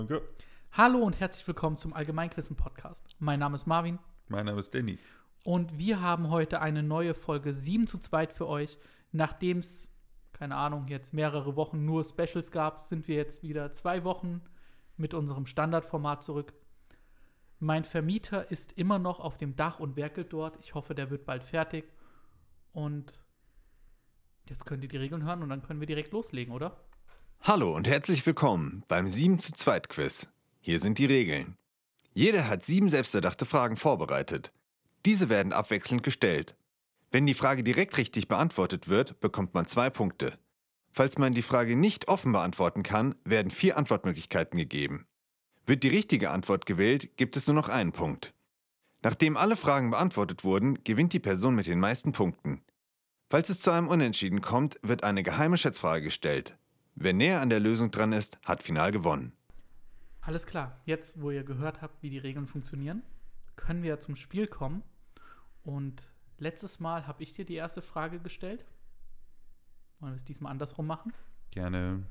Danke. Hallo und herzlich willkommen zum Allgemeinquissen-Podcast. Mein Name ist Marvin Mein Name ist Danny. und wir haben heute eine neue Folge 7 zu 2 für euch. Nachdem es, keine Ahnung, jetzt mehrere Wochen nur Specials gab, sind wir jetzt wieder 2 Wochen mit unserem Standardformat zurück. Mein Vermieter ist immer noch auf dem Dach und werkelt dort. Ich hoffe, der wird bald fertig. Und jetzt könnt ihr die Regeln hören und dann können wir direkt loslegen, oder? Hallo und herzlich willkommen beim 7 zu 2 Quiz. Hier sind die Regeln. Jeder hat 7 selbsterdachte Fragen vorbereitet. Diese werden abwechselnd gestellt. Wenn die Frage direkt richtig beantwortet wird, bekommt man 2 Punkte. Falls man die Frage nicht offen beantworten kann, werden 4 Antwortmöglichkeiten gegeben. Wird die richtige Antwort gewählt, gibt es nur noch einen Punkt. Nachdem alle Fragen beantwortet wurden, gewinnt die Person mit den meisten Punkten. Falls es zu einem Unentschieden kommt, wird eine geheime Schätzfrage gestellt. Wer näher an der Lösung dran ist, hat final gewonnen. Alles klar, jetzt, wo ihr gehört habt, wie die Regeln funktionieren, können wir zum Spiel kommen. Und letztes Mal habe ich dir die erste Frage gestellt. Wollen wir es diesmal andersrum machen? Gerne.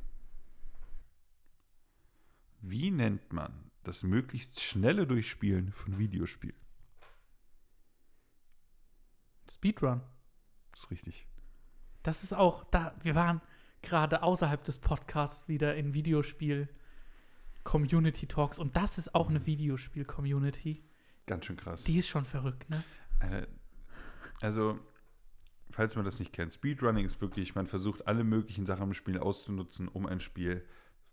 Wie nennt man das möglichst schnelle Durchspielen von Videospielen? Speedrun. Das ist richtig. Das ist auch, wir waren gerade außerhalb des Podcasts wieder in Videospiel-Community-Talks und das ist auch eine Videospiel-Community. Ganz schön krass. Die ist schon verrückt, ne? Also, falls man das nicht kennt, Speedrunning ist wirklich, man versucht alle möglichen Sachen im Spiel auszunutzen, um ein Spiel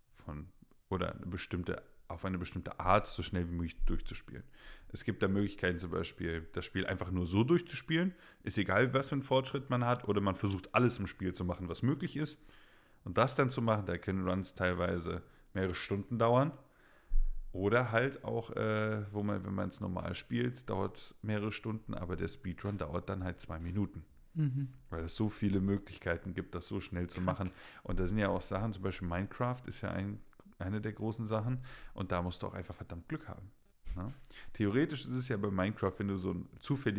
auf eine bestimmte Art so schnell wie möglich durchzuspielen. Es gibt da Möglichkeiten, zum Beispiel das Spiel einfach nur so durchzuspielen. Ist egal, was für einen Fortschritt man hat, oder man versucht alles im Spiel zu machen, was möglich ist. Und das dann zu machen, da können Runs teilweise mehrere Stunden dauern. Oder halt auch, wenn man es normal spielt, dauert mehrere Stunden, aber der Speedrun dauert dann halt 2 Minuten. Mhm. Weil es so viele Möglichkeiten gibt, das so schnell zu machen. Und da sind ja auch Sachen, zum Beispiel Minecraft ist ja eine der großen Sachen. Und da musst du auch einfach verdammt Glück haben. Ne? Theoretisch ist es ja bei Minecraft, wenn du so eine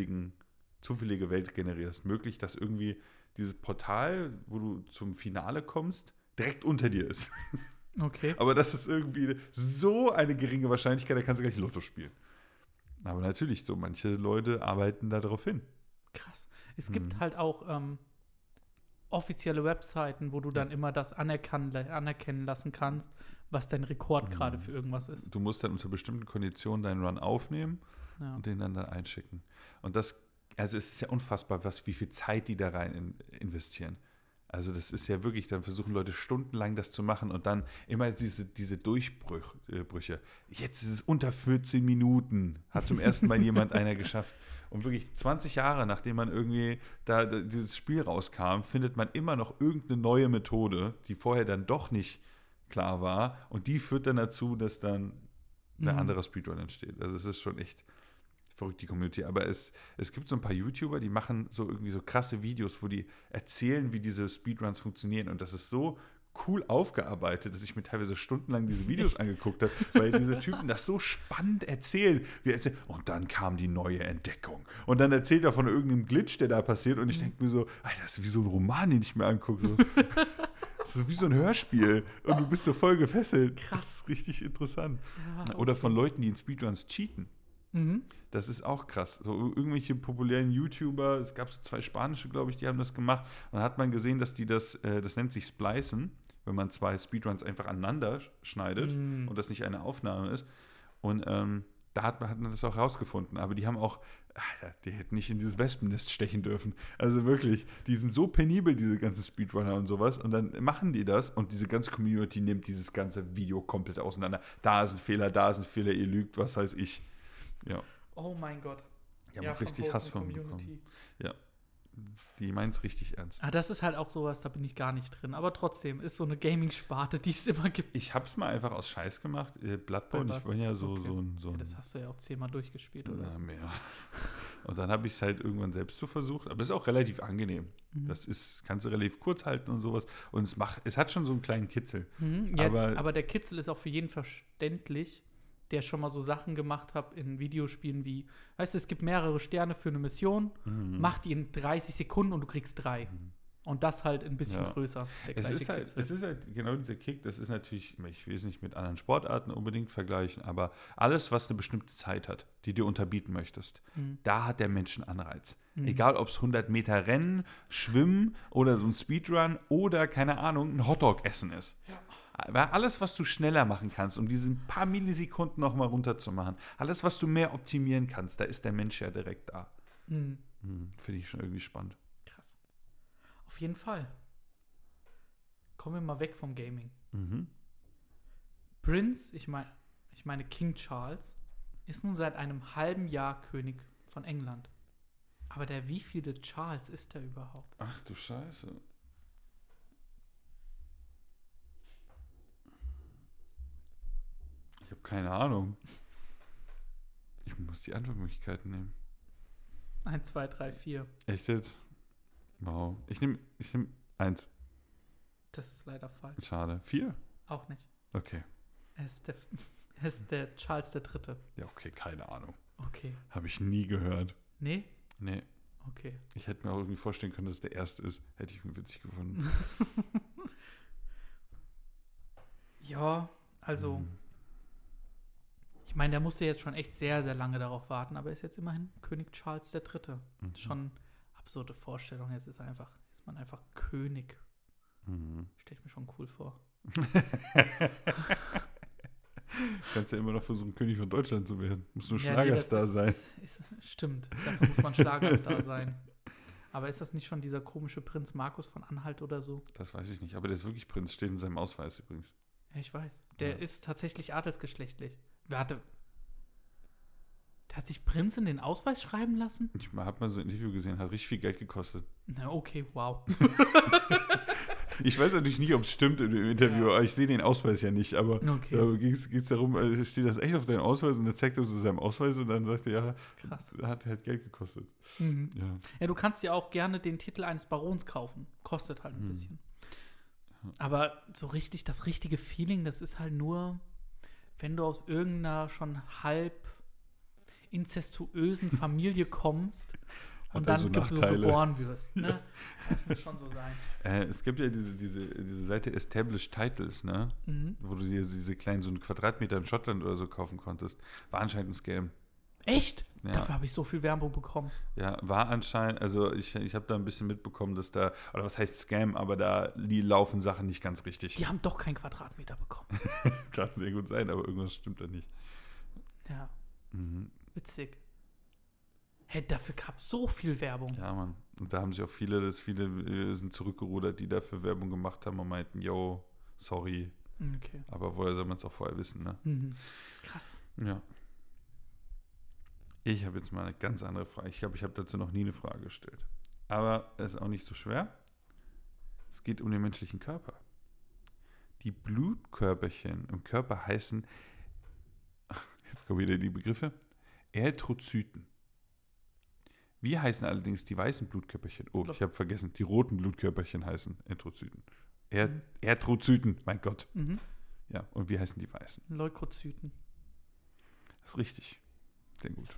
zufällige Welt generierst, möglich, dass irgendwie dieses Portal, wo du zum Finale kommst, direkt unter dir ist. Okay. Aber das ist irgendwie so eine geringe Wahrscheinlichkeit, da kannst du gleich Lotto spielen. Aber natürlich, so manche Leute arbeiten da drauf hin. Krass. Es gibt halt auch offizielle Webseiten, wo du dann immer das anerkennen lassen kannst, was dein Rekord gerade für irgendwas ist. Du musst dann unter bestimmten Konditionen deinen Run aufnehmen und den dann einschicken. Und es ist ja unfassbar, wie viel Zeit die da rein investieren. Also das ist ja wirklich, dann versuchen Leute stundenlang das zu machen und dann immer diese Durchbrüche. Jetzt ist es unter 14 Minuten, hat zum ersten Mal einer geschafft. Und wirklich 20 Jahre, nachdem man irgendwie da dieses Spiel rauskam, findet man immer noch irgendeine neue Methode, die vorher dann doch nicht klar war. Und die führt dann dazu, dass dann ein anderer Speedrun entsteht. Also es ist schon echt verrückt, die Community. Aber es gibt so ein paar YouTuber, die machen so irgendwie so krasse Videos, wo die erzählen, wie diese Speedruns funktionieren. Und das ist so cool aufgearbeitet, dass ich mir teilweise stundenlang diese Videos angeguckt habe, weil diese Typen das so spannend erzählen. Und dann kam die neue Entdeckung. Und dann erzählt er von irgendeinem Glitch, der da passiert. Und ich denke mir so, Alter, das ist wie so ein Roman, den ich mir angucke. So. Das ist wie so ein Hörspiel. Und du bist so voll gefesselt. Krass. Das ist richtig interessant. Ja, Oder von Leuten, die in Speedruns cheaten. Mhm. Das ist auch krass. So irgendwelche populären YouTuber, es gab so 2 spanische, glaube ich, die haben das gemacht. Und dann hat man gesehen, dass die das nennt sich Splicen, wenn man 2 Speedruns einfach aneinander schneidet und das nicht eine Aufnahme ist. Und da hat man das auch rausgefunden. Aber die haben auch, die hätten nicht in dieses Wespennest stechen dürfen. Also wirklich, die sind so penibel, diese ganzen Speedrunner und sowas. Und dann machen die das und diese ganze Community nimmt dieses ganze Video komplett auseinander. Da ist ein Fehler, ihr lügt, was weiß ich. Ja. Oh mein Gott. Die haben auch richtig Hass von bekommen. Ja. Die meinen es richtig ernst. Das ist halt auch sowas, da bin ich gar nicht drin. Aber trotzdem ist so eine Gaming-Sparte, die es immer gibt. Ich hab's mal einfach aus Scheiß gemacht. Bloodborne, ich bin ja so ein. Ja, das hast du ja auch 10-mal durchgespielt, oder? Mehr. Und dann habe ich es halt irgendwann selbst so versucht. Aber es ist auch relativ angenehm. Kannst du relativ kurz halten und sowas. Und es hat schon so einen kleinen Kitzel. Ja, aber der Kitzel ist auch für jeden verständlich, der schon mal so Sachen gemacht hat in Videospielen wie, weißt du, es gibt mehrere Sterne für eine Mission, mach die in 30 Sekunden und du kriegst 3. Und das halt ein bisschen größer. Es ist halt genau dieser Kick, das ist natürlich, ich will es nicht mit anderen Sportarten unbedingt vergleichen, aber alles, was eine bestimmte Zeit hat, die du unterbieten möchtest, da hat der Mensch einen Anreiz. Egal, ob es 100 Meter Rennen, Schwimmen oder so ein Speedrun oder, keine Ahnung, ein Hotdog essen ist. Ja. Weil alles, was du schneller machen kannst, um diese paar Millisekunden nochmal runterzumachen, alles, was du mehr optimieren kannst, da ist der Mensch ja direkt da. Finde ich schon irgendwie spannend. Krass. Auf jeden Fall. Kommen wir mal weg vom Gaming. Prince, ich meine King Charles, ist nun seit einem halben Jahr König von England. Aber der wievielte Charles ist der überhaupt? Ach du Scheiße. Ich habe keine Ahnung. Ich muss die Antwortmöglichkeiten nehmen. 1, 2, 3, 4. Echt jetzt? Wow. Ich nehm 1. Das ist leider falsch. Schade. 4? Auch nicht. Okay. Es ist der Charles III. Ja, okay, keine Ahnung. Okay. Habe ich nie gehört. Nee? Nee. Okay. Ich hätte mir auch irgendwie vorstellen können, dass es der erste ist. Hätte ich witzig gefunden. Ja, also ich meine, der musste jetzt schon echt sehr, sehr lange darauf warten, aber er ist jetzt immerhin König Charles III. Schon eine absurde Vorstellung. Jetzt ist man einfach König. Stelle ich mir schon cool vor. Kannst ja immer noch versuchen, König von Deutschland zu werden. Muss nur Schlagerstar sein. Stimmt, dafür muss man Schlagerstar sein. Aber ist das nicht schon dieser komische Prinz Markus von Anhalt oder so? Das weiß ich nicht, aber der ist wirklich Prinz, steht in seinem Ausweis übrigens. Ja, ich weiß. Der ist tatsächlich adelsgeschlechtlich. Der hat sich Prinz in den Ausweis schreiben lassen? Ich habe mal so ein Interview gesehen, hat richtig viel Geld gekostet. Na, okay, wow. Ich weiß natürlich nicht, ob es stimmt im Interview, aber ich sehe den Ausweis ja nicht, aber da geht es darum, steht das echt auf deinem Ausweis und dann zeigt er so seinem Ausweis und dann sagt er, ja, krass. Hat halt Geld gekostet. Ja, du kannst ja auch gerne den Titel eines Barons kaufen. Kostet halt ein bisschen. Aber so richtig, das richtige Feeling, das ist halt nur, wenn du aus irgendeiner schon halb inzestuösen Familie kommst und dann so geboren wirst. Ne? Das muss schon so sein. Es gibt ja diese Seite Established Titles, ne? Wo du dir diese kleinen, so einen Quadratmeter in Schottland oder so kaufen konntest. War anscheinend ein Scam. Echt? Ja. Dafür habe ich so viel Werbung bekommen. Ja, war anscheinend, also ich habe da ein bisschen mitbekommen, dass da, oder was heißt Scam, aber da laufen Sachen nicht ganz richtig. Die haben doch keinen Quadratmeter bekommen. Kann sehr gut sein, aber irgendwas stimmt da nicht. Ja. Witzig. Hey, dafür gab es so viel Werbung. Ja, Mann. Und da haben sich auch viele sind zurückgerudert, die dafür Werbung gemacht haben und meinten, yo, sorry. Okay. Aber woher soll man es auch vorher wissen, ne? Krass. Ja. Ich habe jetzt mal eine ganz andere Frage. Ich glaube, ich habe dazu noch nie eine Frage gestellt. Aber es ist auch nicht so schwer. Es geht um den menschlichen Körper. Die Blutkörperchen im Körper heißen, jetzt kommen wieder die Begriffe, Erythrozyten. Wie heißen allerdings die weißen Blutkörperchen? Oh, ich habe vergessen, die roten Blutkörperchen heißen Erythrozyten. Erythrozyten, mein Gott. Ja, und wie heißen die weißen? Leukozyten. Das ist richtig. Sehr gut.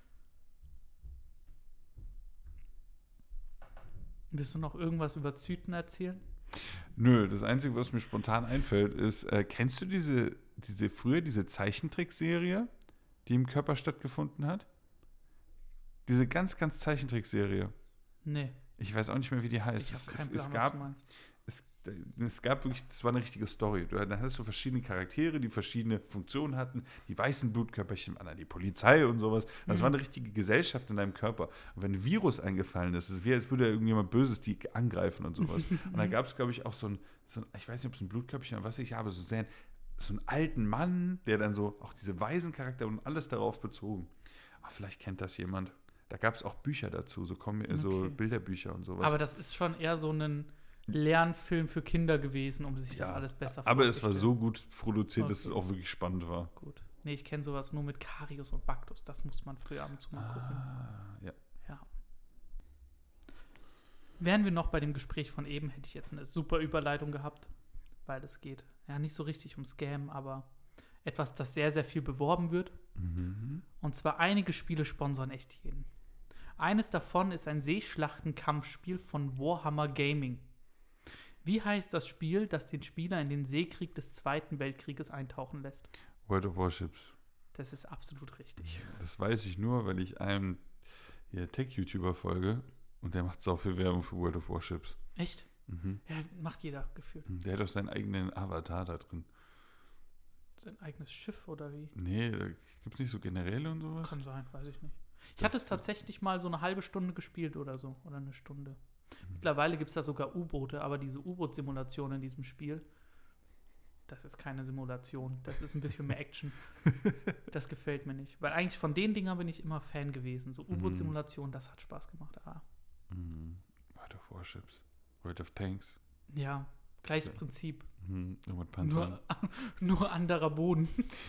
Willst du noch irgendwas über Zyten erzählen? Nö, das Einzige, was mir spontan einfällt, ist, kennst du diese Zeichentrickserie, die im Körper stattgefunden hat? Diese ganz, ganz Zeichentrickserie. Nee. Ich weiß auch nicht mehr, wie die heißt. Ich habe keinen Plan, was du meinst. Es gab wirklich, das war eine richtige Story. Da hattest du verschiedene Charaktere, die verschiedene Funktionen hatten. Die weißen Blutkörperchen waren dann die Polizei und sowas. Das war eine richtige Gesellschaft in deinem Körper. Und wenn ein Virus eingefallen ist, es wäre, als würde irgendjemand Böses die angreifen und sowas. Und dann gab es, glaube ich, auch so ein, ich weiß nicht, ob es ein Blutkörperchen oder was ich habe, so einen alten Mann, der dann so, auch diese weisen Charakter und alles darauf bezogen. Ach, vielleicht kennt das jemand. Da gab es auch Bücher dazu, so Bilderbücher und sowas. Aber das ist schon eher so ein Lernfilm für Kinder gewesen, um sich das alles besser vorzustellen. Aber es war so gut produziert, dass es auch wirklich spannend war. Gut. Nee, ich kenne sowas nur mit Karius und Baktus. Das muss man früher ab und zu mal gucken. Ja. Wären wir noch bei dem Gespräch von eben, hätte ich jetzt eine super Überleitung gehabt, weil es geht ja nicht so richtig um Scam, aber etwas, das sehr, sehr viel beworben wird. Und zwar einige Spiele sponsern echt jeden. Eines davon ist ein Seeschlachtenkampfspiel von Warhammer Gaming. Wie heißt das Spiel, das den Spieler in den Seekrieg des Zweiten Weltkrieges eintauchen lässt? World of Warships. Das ist absolut richtig. Das weiß ich nur, weil ich einem Tech-YouTuber folge und der macht sau viel Werbung für World of Warships. Echt? Mhm. Ja, macht jeder gefühlt. Der hat auch seinen eigenen Avatar da drin. Sein eigenes Schiff oder wie? Nee, da gibt es nicht so Generäle und sowas? Kann sein, weiß ich nicht. Ich hatte es tatsächlich mal so eine halbe Stunde gespielt oder so. Oder eine Stunde. Mittlerweile gibt es da sogar U-Boote, aber diese U-Boot-Simulation in diesem Spiel, das ist keine Simulation. Das ist ein bisschen mehr Action. Das gefällt mir nicht. Weil eigentlich von den Dingern bin ich immer Fan gewesen. So U-Boot-Simulation, das hat Spaß gemacht. Ah. World of Warships. World of Tanks. Ja, gleiches Prinzip. Nur mit Panzern. Nur anderer Boden.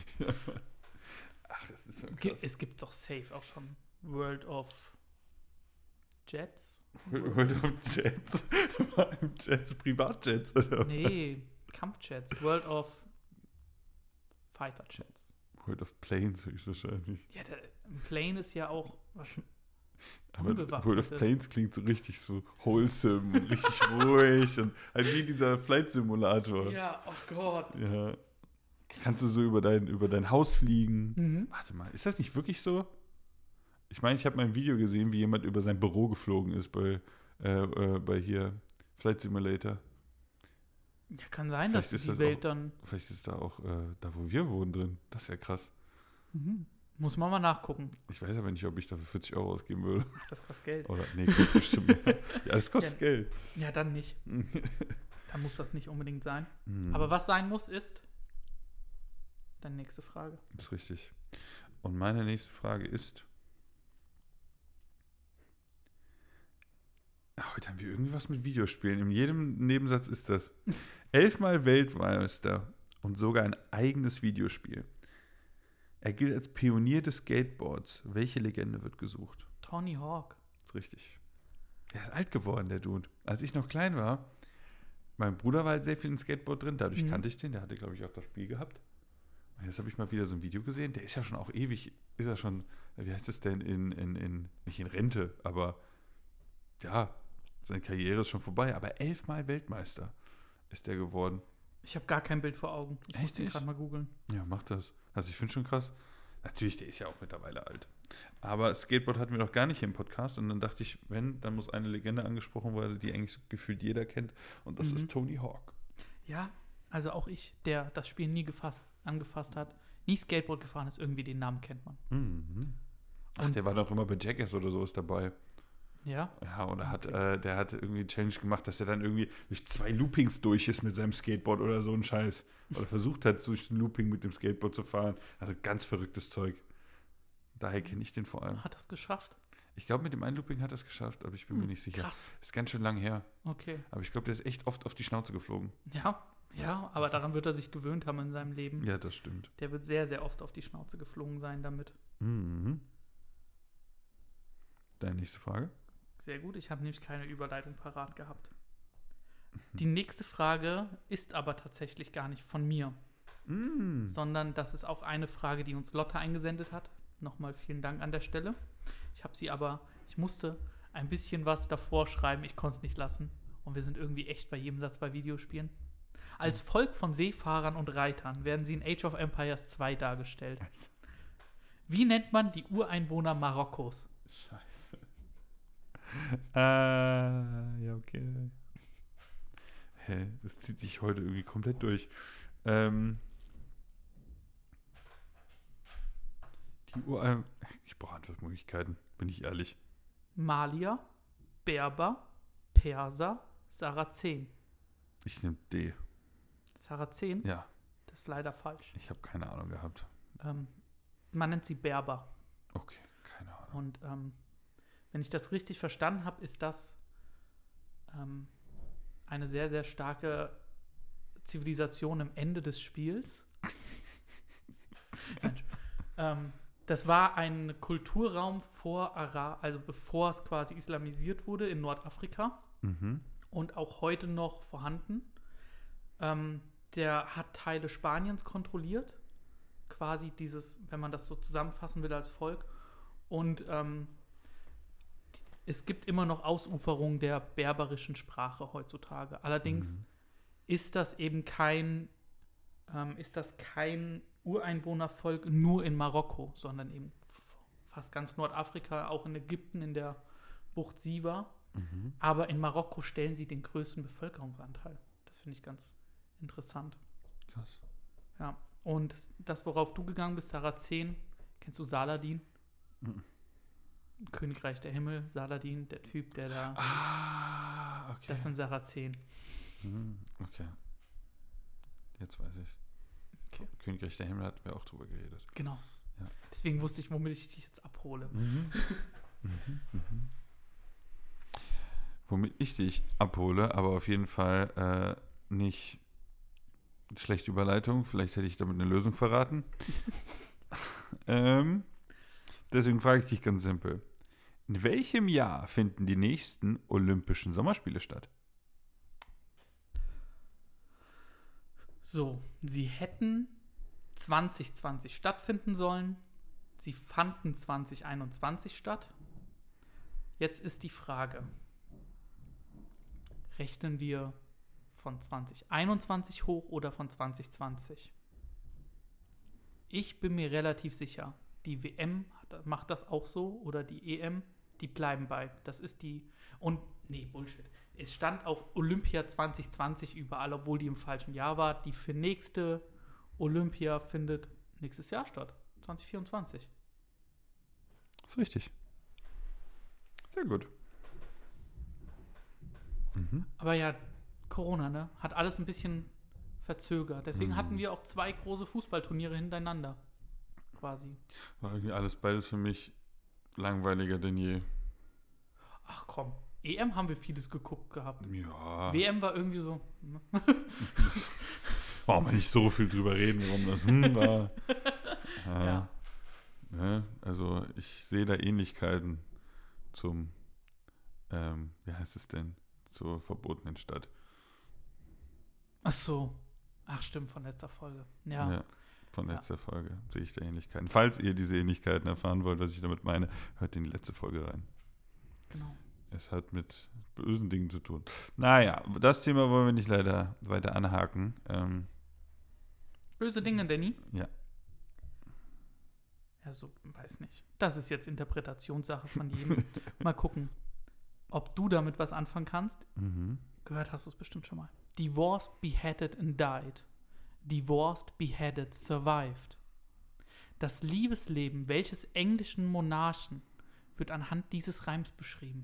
Ach, das ist so krass. Es gibt doch safe auch schon World of Jets. World of Jets? Jets, Privatjets, oder? Nee, Kampfjets. World of Fighter Jets. World of Planes höchstwahrscheinlich. Ja, ein Plane ist ja auch was. Aber World of Planes klingt so richtig so wholesome und richtig ruhig und halt wie dieser Flight Simulator. Ja, oh Gott. Ja. Kannst du so über dein Haus fliegen? Warte mal, ist das nicht wirklich so? Ich meine, ich habe mal ein Video gesehen, wie jemand über sein Büro geflogen ist bei hier Flight Simulator. Ja, kann sein, dass die Welt dann. Vielleicht ist da auch da, wo wir wohnen, drin. Das ist ja krass. Muss man mal nachgucken. Ich weiß aber nicht, ob ich dafür 40 € ausgeben würde. Ach, das kostet Geld. Oder, nee, kostet bestimmt mehr. Ja, das kostet Geld. Ja, dann nicht. Dann muss das nicht unbedingt sein. Aber was sein muss, ist deine nächste Frage. Das ist richtig. Und meine nächste Frage ist: Heute haben wir irgendwie was mit Videospielen. In jedem Nebensatz ist das. 11-mal Weltmeister und sogar ein eigenes Videospiel. Er gilt als Pionier des Skateboards. Welche Legende wird gesucht? Tony Hawk. Das ist richtig. Er ist alt geworden, der Dude. Als ich noch klein war, mein Bruder war halt sehr viel in Skateboard drin, dadurch kannte ich den. Der hatte, glaube ich, auch das Spiel gehabt. Und jetzt habe ich mal wieder so ein Video gesehen. Der ist ja schon auch ewig, ist er schon, wie heißt es denn, nicht in Rente, aber ja, seine Karriere ist schon vorbei. Aber 11-mal Weltmeister ist der geworden. Ich habe gar kein Bild vor Augen. Ich muss den gerade mal googeln. Ja, mach das. Also ich finde schon krass. Natürlich, der ist ja auch mittlerweile alt. Aber Skateboard hatten wir noch gar nicht hier im Podcast. Und dann dachte ich, dann muss eine Legende angesprochen werden, die eigentlich so gefühlt jeder kennt. Und das ist Tony Hawk. Ja, also auch ich, der das Spiel nie angefasst hat, nie Skateboard gefahren ist, irgendwie den Namen kennt man. Ach, der war doch immer bei Jackass oder sowas dabei. Ja? Ja, und der hat irgendwie eine Challenge gemacht, dass er dann irgendwie durch 2 Loopings durch ist mit seinem Skateboard oder so ein Scheiß. Oder versucht hat, durch ein Looping mit dem Skateboard zu fahren. Also ganz verrücktes Zeug. Daher kenne ich den vor allem. Hat das geschafft? Ich glaube, mit dem einen Looping hat er es geschafft, aber ich bin mir nicht sicher. Krass. Ist ganz schön lang her. Okay. Aber ich glaube, der ist echt oft auf die Schnauze geflogen. Ja, aber daran wird er sich gewöhnt haben in seinem Leben. Ja, das stimmt. Der wird sehr, sehr oft auf die Schnauze geflogen sein damit. Deine nächste Frage? Sehr gut, ich habe nämlich keine Überleitung parat gehabt. Die nächste Frage ist aber tatsächlich gar nicht von mir, sondern das ist auch eine Frage, die uns Lotte eingesendet hat. Nochmal vielen Dank an der Stelle. Ich musste ein bisschen was davor schreiben, ich konnte es nicht lassen. Und wir sind irgendwie echt bei jedem Satz bei Videospielen. Als Volk von Seefahrern und Reitern werden sie in Age of Empires 2 dargestellt. Wie nennt man die Ureinwohner Marokkos? Scheiße. Ja, okay. Das zieht sich heute irgendwie komplett durch. Ich brauche Antwortmöglichkeiten, bin ich ehrlich. Malier, Berber, Perser, Sarazen. Ich nehme D. Sarazen? Ja. Das ist leider falsch. Ich habe keine Ahnung gehabt. Man nennt sie Berber. Okay, keine Ahnung. Und wenn ich das richtig verstanden habe, ist das eine sehr, sehr starke Zivilisation am Ende des Spiels. Das war ein Kulturraum bevor es quasi islamisiert wurde in Nordafrika und auch heute noch vorhanden. Der hat Teile Spaniens kontrolliert, quasi wenn man das so zusammenfassen will als Volk. Und es gibt immer noch Ausuferungen der berberischen Sprache heutzutage. Allerdings ist das eben kein Ureinwohnervolk nur in Marokko, sondern eben fast ganz Nordafrika, auch in Ägypten, in der Bucht Siwa. Aber in Marokko stellen sie den größten Bevölkerungsanteil. Das finde ich ganz interessant. Krass. Ja, und das, worauf du gegangen bist, Sarazenen, kennst du Saladin? Königreich der Himmel, Saladin, der Typ, der da... Okay. Das sind Sarazenen. Okay. Jetzt weiß ich. Okay. Königreich der Himmel hatten wir auch drüber geredet. Genau. Ja. Deswegen wusste ich, womit ich dich jetzt abhole. Womit ich dich abhole, aber auf jeden Fall nicht schlechte Überleitung. Vielleicht hätte ich damit eine Lösung verraten. Deswegen frage ich dich ganz simpel. In welchem Jahr finden die nächsten Olympischen Sommerspiele statt? So, sie hätten 2020 stattfinden sollen. Sie fanden 2021 statt. Jetzt ist die Frage, rechnen wir von 2021 hoch oder von 2020? Ich bin mir relativ sicher, die WM macht das auch so oder die EM, die bleiben bei. Das ist die, und nee, Bullshit. Es stand auch Olympia 2020 überall, obwohl die im falschen Jahr war. Die für nächste Olympia findet nächstes Jahr statt, 2024. Das ist richtig. Sehr gut. Aber ja, Corona, ne, hat alles ein bisschen verzögert. Deswegen hatten wir auch 2 große Fußballturniere hintereinander. Quasi. War irgendwie alles beides für mich langweiliger denn je. Ach komm, EM haben wir vieles geguckt gehabt. Ja. WM war irgendwie so. Brauchen wir nicht so viel drüber reden, warum das war. Ja. Ne? Also ich sehe da Ähnlichkeiten zum, wie heißt es denn, zur verbotenen Stadt. Ach so. Ach stimmt, von letzter Folge. Ja. Von letzter Folge sehe ich da Ähnlichkeiten. Falls ihr diese Ähnlichkeiten erfahren wollt, was ich damit meine, hört in die letzte Folge rein. Genau. Es hat mit bösen Dingen zu tun. Naja, das Thema wollen wir nicht leider weiter anhaken. Böse Dinge, Danny? Ja. Ja, so, weiß nicht. Das ist jetzt Interpretationssache von jedem. Mal gucken, ob du damit was anfangen kannst. Gehört hast du es bestimmt schon mal. Divorced, beheaded and died. Divorced, beheaded, survived. Das Liebesleben welches englischen Monarchen wird anhand dieses Reims beschrieben?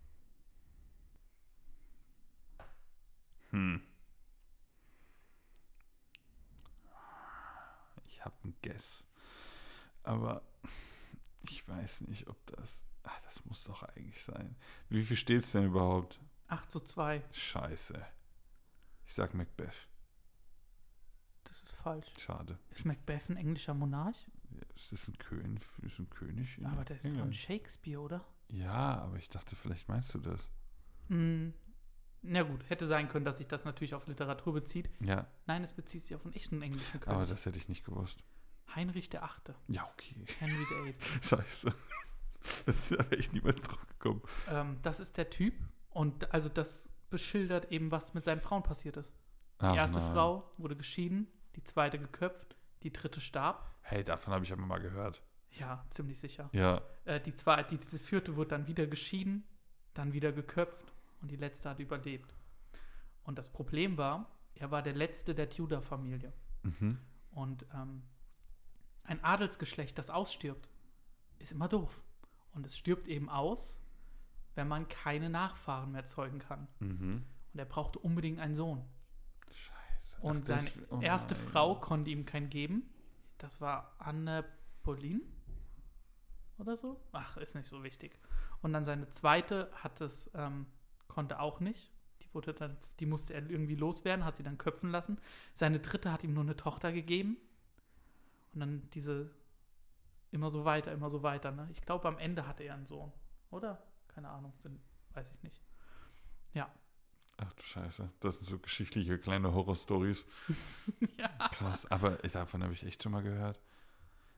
Ich habe einen Guess. Aber ich weiß nicht, ob das... Ach, das muss doch eigentlich sein. Wie viel steht es denn überhaupt? 8:2. Scheiße. Ich sag Macbeth. Das ist falsch. Schade. Ist Macbeth ein englischer Monarch? Ja, es ist ein König. Aber der ist doch ein Shakespeare, oder? Ja, aber ich dachte, vielleicht meinst du das. Na gut, hätte sein können, dass sich das natürlich auf Literatur bezieht. Ja. Nein, es bezieht sich auf einen echten englischen König. Aber das hätte ich nicht gewusst. Heinrich der Achte. Ja, okay. Henry VIII. Scheiße. Das ist echt niemals drauf gekommen. Das ist der Typ. Und also das beschildert eben, was mit seinen Frauen passiert ist. Die erste Frau wurde geschieden, die zweite geköpft, die dritte starb. Hey, davon habe ich aber mal gehört. Ja, ziemlich sicher. Ja. Die vierte wurde dann wieder geschieden, dann wieder geköpft und die letzte hat überlebt. Und das Problem war, er war der letzte der Tudor-Familie. Und ein Adelsgeschlecht, das ausstirbt, ist immer doof. Und es stirbt eben aus, wenn man keine Nachfahren mehr zeugen kann. Und er brauchte unbedingt einen Sohn. Scheiße. Und seine erste Frau konnte ihm keinen geben. Das war Anne Boleyn oder so. Ach, ist nicht so wichtig. Und dann seine zweite konnte auch nicht. Die musste er irgendwie loswerden, hat sie dann köpfen lassen. Seine dritte hat ihm nur eine Tochter gegeben. Und dann immer so weiter. Ne? Ich glaube, am Ende hatte er einen Sohn. Oder? Keine Ahnung, weiß ich nicht. Ja. Ach du Scheiße, das sind so geschichtliche kleine Horror-Stories. Ja. Krass, aber davon habe ich echt schon mal gehört.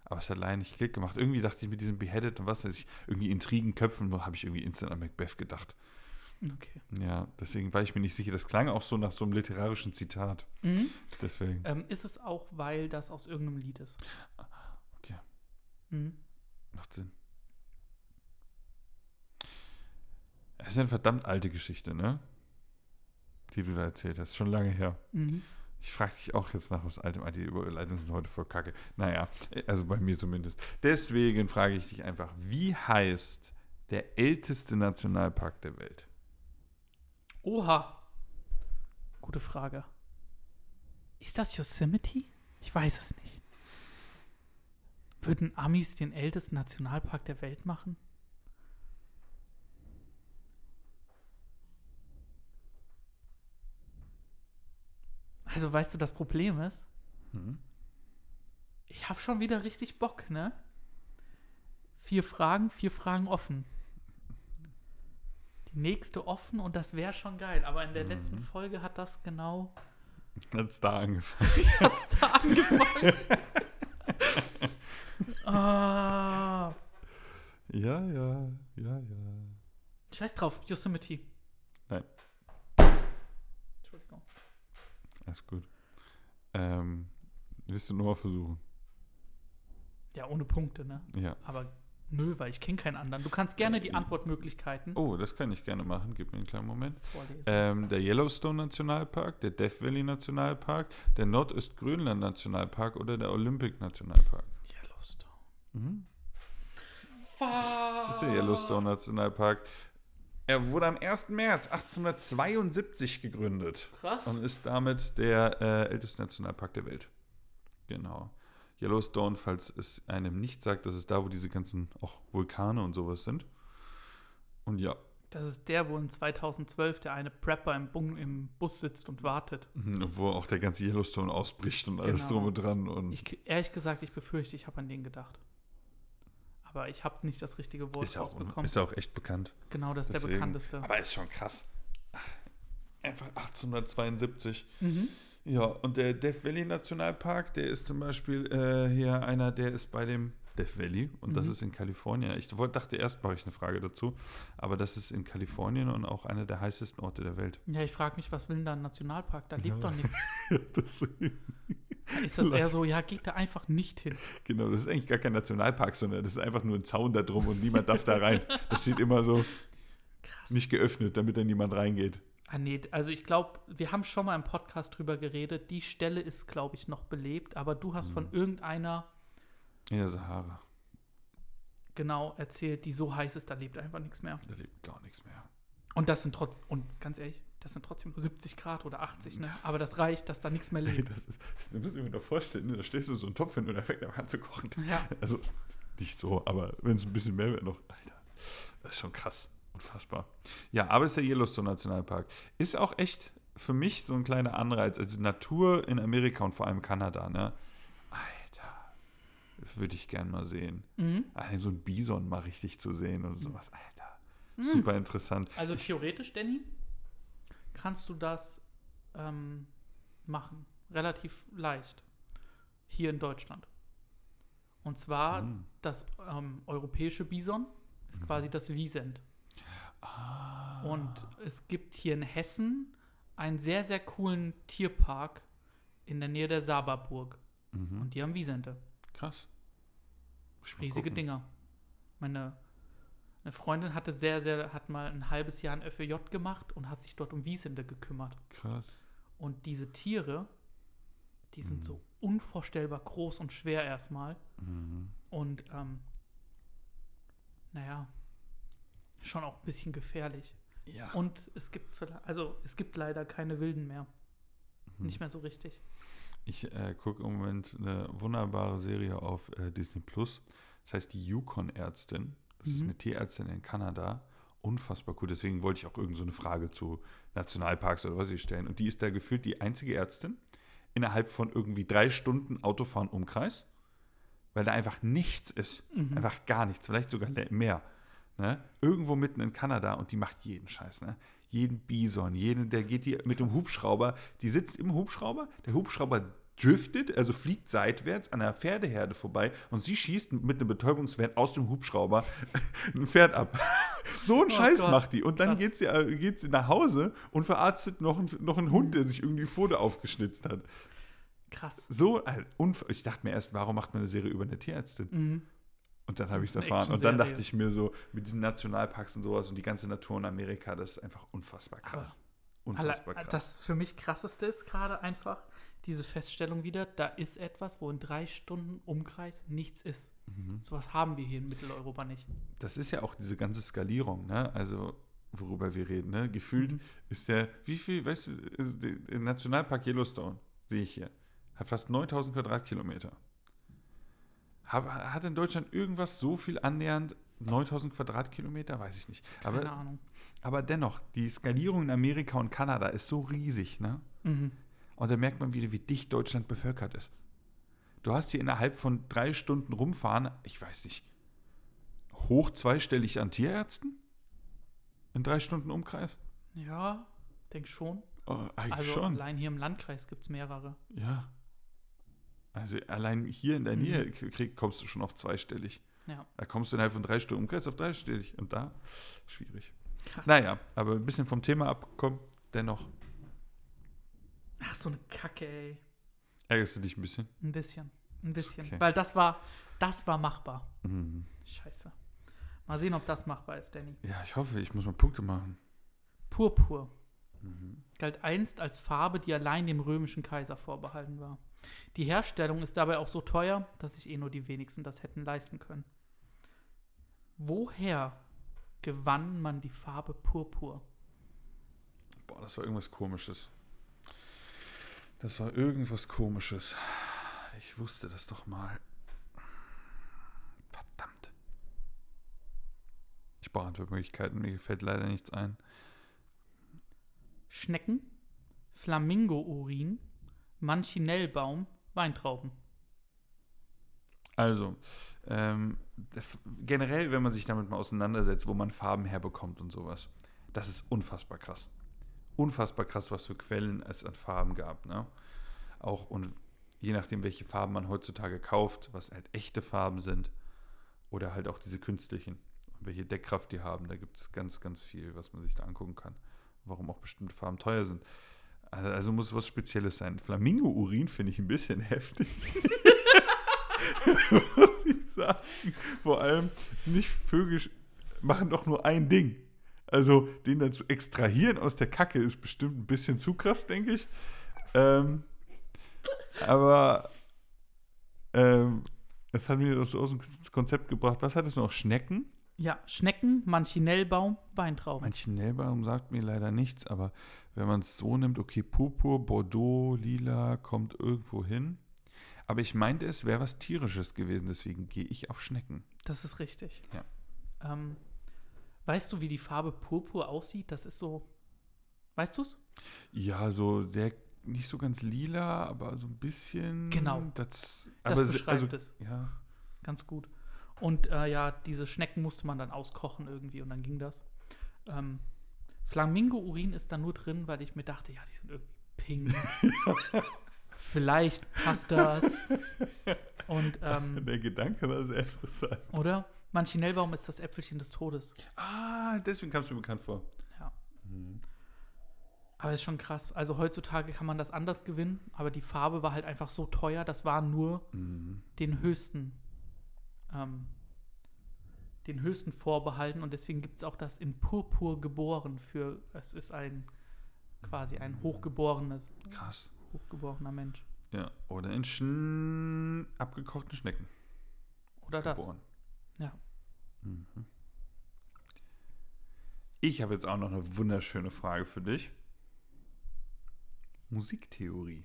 Aber es hat leider nicht Klick gemacht. Irgendwie dachte ich mit diesem Beheaded und was weiß ich, irgendwie Intrigenköpfen, habe ich irgendwie instant an Macbeth gedacht. Okay. Ja, deswegen war ich mir nicht sicher. Das klang auch so nach so einem literarischen Zitat. Mhm. Deswegen. Ist es auch, weil das aus irgendeinem Lied ist? Okay. Mhm. Macht Sinn. Es ist eine verdammt alte Geschichte, ne? Die du da erzählt hast. Schon lange her. Mhm. Ich frage dich auch jetzt nach was Altem. Die Überleitungen sind heute voll kacke. Naja, also bei mir zumindest. Deswegen frage ich dich einfach, wie heißt der älteste Nationalpark der Welt? Oha. Gute Frage. Ist das Yosemite? Ich weiß es nicht. Würden Amis den ältesten Nationalpark der Welt machen? Also, weißt du, das Problem ist, ich habe schon wieder richtig Bock, ne? 4 Fragen offen. Die nächste offen und das wäre schon geil. Aber in der letzten Folge hat das genau... Hat's da angefangen. Hat's da angefangen. Ah. Ja. Scheiß drauf, Yosemite. Nein. Entschuldigung. Alles gut. Willst du nochmal versuchen? Ja, ohne Punkte, ne? Ja. Aber nö, weil ich kenne keinen anderen. Du kannst gerne die Antwortmöglichkeiten Oh, das kann ich gerne machen. Gib mir einen kleinen Moment. vorlesen. Der Yellowstone Nationalpark, der Death Valley Nationalpark, der Nordöstgrönland Nationalpark oder der Olympic Nationalpark. Yellowstone. Das ist der Yellowstone Nationalpark. Er wurde am 1. März 1872 gegründet. Krass. Und ist damit der älteste Nationalpark der Welt. Genau. Yellowstone, falls es einem nicht sagt, das ist da, wo diese ganzen auch Vulkane und sowas sind. Und ja. Das ist der, wo in 2012 der eine Prepper im Bus sitzt und wartet. Wo auch der ganze Yellowstone ausbricht und alles Genau. drum und dran. Und Ehrlich gesagt, ich befürchte, ich habe an den gedacht. Aber ich habe nicht das richtige Wort rausbekommen. ist auch echt bekannt. Genau, das ist der Deswegen. bekannteste. Aber ist schon krass. Einfach 1872. Mhm. Ja, und der Death Valley Nationalpark, der ist zum Beispiel hier einer, der ist bei dem Death Valley und das ist in Kalifornien. Ich dachte erst, mache ich eine Frage dazu, aber das ist in Kalifornien und auch einer der heißesten Orte der Welt. Ja, ich frage mich, was will denn da ein Nationalpark? Da lebt doch nichts. Deswegen. Ist das eher so, ja, geht da einfach nicht hin. Genau, das ist eigentlich gar kein Nationalpark, sondern das ist einfach nur ein Zaun da drum und niemand darf da rein. Das sieht immer so nicht geöffnet, damit da niemand reingeht. Ah, nee, also ich glaube, wir haben schon mal im Podcast drüber geredet. Die Stelle ist, glaube ich, noch belebt, aber du hast von irgendeiner In der Sahara. genau erzählt, die so heiß ist, da lebt einfach nichts mehr. Da lebt gar nichts mehr. Und das sind ganz ehrlich, das sind trotzdem nur 70 Grad oder 80, ne? Aber das reicht, dass da nichts mehr Nee, lebt. du musst dir mir doch vorstellen, ne? Da stellst du so einen Topf hin und er fängt an zu kochen. Ja. Also, nicht so, aber wenn es ein bisschen mehr wird noch, Alter, das ist schon krass. Unfassbar. Ja, aber es ist der Yellowstone Nationalpark. Ist auch echt für mich so ein kleiner Anreiz. Also Natur in Amerika und vor allem Kanada, ne? Alter, das würde ich gern mal sehen. Allein so ein Bison mal richtig zu sehen und sowas. Alter, super interessant. Also theoretisch, Danny, kannst du das machen. Relativ leicht. Hier in Deutschland. Und zwar das europäische Bison ist quasi das Wiesent. Und es gibt hier in Hessen einen sehr, sehr coolen Tierpark in der Nähe der Saberburg. Und die haben Wiesente. Krass. Riesige Dinger. Meine Freundin hat mal ein halbes Jahr ein FÖJ gemacht und hat sich dort um Wiesente gekümmert. Krass. Und diese Tiere, die sind so unvorstellbar groß und schwer erstmal. Und schon auch ein bisschen gefährlich. Ja. Und es gibt leider keine Wilden mehr. Nicht mehr so richtig. Ich gucke im Moment eine wunderbare Serie auf Disney Plus. Das heißt die Yukon-Ärztin. Das ist eine Tierärztin in Kanada. Unfassbar cool. Deswegen wollte ich auch irgend so eine Frage zu Nationalparks oder was ich stellen. Und die ist da gefühlt die einzige Ärztin innerhalb von irgendwie 3 Stunden Autofahren Umkreis, weil da einfach nichts ist. Einfach gar nichts. Vielleicht sogar mehr. Ne? Irgendwo mitten in Kanada und die macht jeden Scheiß. Ne? Jeden Bison, der geht die mit dem Hubschrauber, die sitzt im Hubschrauber, der Hubschrauber driftet, also fliegt seitwärts an einer Pferdeherde vorbei und sie schießt mit einem Betäubungswert aus dem Hubschrauber ein Pferd ab. So einen Scheiß macht die. Und dann geht sie nach Hause und verarztet noch einen Hund, der sich irgendwie die Pfote aufgeschnitzt hat. Krass. So, ich dachte mir erst, warum macht man eine Serie über eine Tierärztin? Und dann habe ich es erfahren. Und dann dachte ich mir so, mit diesen Nationalparks und sowas und die ganze Natur in Amerika, das ist einfach unfassbar krass. Unfassbar krass. Das für mich Krasseste ist gerade einfach diese Feststellung wieder, da ist etwas, wo in 3 Stunden Umkreis nichts ist. Sowas haben wir hier in Mitteleuropa nicht. Das ist ja auch diese ganze Skalierung, ne? Also, worüber wir reden, ne? Gefühlt ist wie viel, weißt du, der Nationalpark Yellowstone, sehe ich hier, hat fast 9000 Quadratkilometer. Hat in Deutschland irgendwas so viel annähernd 9000 Quadratkilometer? Weiß ich nicht. Keine Ahnung. Aber dennoch, die Skalierung in Amerika und Kanada ist so riesig, ne? Und da merkt man wieder, wie dicht Deutschland bevölkert ist. Du hast hier innerhalb von 3 Stunden rumfahren, ich weiß nicht, hoch zweistellig an Tierärzten? In 3 Stunden Umkreis? Ja, denk schon. Eigentlich schon. schon. Allein hier im Landkreis gibt es mehrere. Ja. Also allein hier in der Nähe kommst du schon auf zweistellig. Ja. Da kommst du innerhalb von 3 Stunden Umkreis auf dreistellig. Und da, schwierig. Krass. Naja, aber ein bisschen vom Thema abkommen, dennoch. Ach, so eine Kacke, ey. Ärgerst du dich ein bisschen? Ein bisschen. Okay. Weil das war machbar. Mhm. Scheiße. Mal sehen, ob das machbar ist, Danny. Ja, ich hoffe, ich muss mal Punkte machen. Purpur galt einst als Farbe, die allein dem römischen Kaiser vorbehalten war. Die Herstellung ist dabei auch so teuer, dass sich nur die wenigsten das hätten leisten können. Woher gewann man die Farbe Purpur? Boah, das war irgendwas Komisches. Ich wusste das doch mal. Verdammt. Ich brauche Antwortmöglichkeiten, mir fällt leider nichts ein. Schnecken, Flamingo-Urin, Manchinellbaum, Weintrauben. Also, generell, wenn man sich damit mal auseinandersetzt, wo man Farben herbekommt und sowas, das ist unfassbar krass. Unfassbar krass, was für Quellen es an Farben gab. Ne? Auch und je nachdem, welche Farben man heutzutage kauft, was halt echte Farben sind oder halt auch diese künstlichen, welche Deckkraft die haben, da gibt es ganz, ganz viel, was man sich da angucken kann. Warum auch bestimmte Farben teuer sind. Also muss was Spezielles sein. Flamingo-Urin finde ich ein bisschen heftig. Muss ich sagen. Vor allem, Vögel machen doch nur ein Ding. Also, den dann zu extrahieren aus der Kacke ist bestimmt ein bisschen zu krass, denke ich. Aber es hat mir das so aus dem Konzept gebracht. Was hat es noch? Schnecken? Ja, Schnecken, Manchinellbaum, Weintrauben. Manchinellbaum sagt mir leider nichts, aber wenn man es so nimmt, okay, Purpur, Bordeaux, Lila, kommt irgendwo hin. Aber ich meinte, es wäre was Tierisches gewesen, deswegen gehe ich auf Schnecken. Das ist richtig. Ja. Weißt du, wie die Farbe Purpur aussieht? Das ist so, weißt du es? Ja, so sehr, nicht so ganz lila, aber so ein bisschen. Genau. Das beschreibt es. Ja. Ganz gut. Und diese Schnecken musste man dann auskochen irgendwie und dann ging das. Flamingo-Urin ist da nur drin, weil ich mir dachte, ja, die sind irgendwie pink. Vielleicht passt das. Und, der Gedanke war sehr interessant. Oder? Manchinellbaum ist das Äpfelchen des Todes. Deswegen kam es mir bekannt vor. Ja. Aber ist schon krass. Also heutzutage kann man das anders gewinnen, aber die Farbe war halt einfach so teuer, das war nur den höchsten vorbehalten und deswegen gibt es auch das in Purpur geboren es ist quasi ein hochgeborener Mensch. Ja, oder in abgekochten Schnecken. Oder geboren. Das. Ja. Ich habe jetzt auch noch eine wunderschöne Frage für dich. Musiktheorie.